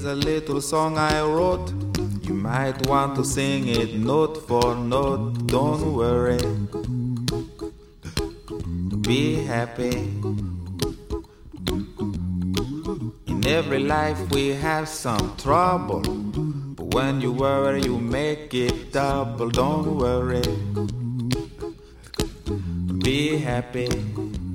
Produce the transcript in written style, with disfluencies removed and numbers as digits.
is a little song I wrote. You might want to sing it note for note. Don't worry, be happy. In every life we have some trouble, but when you worry you make it double. Don't worry, be happy.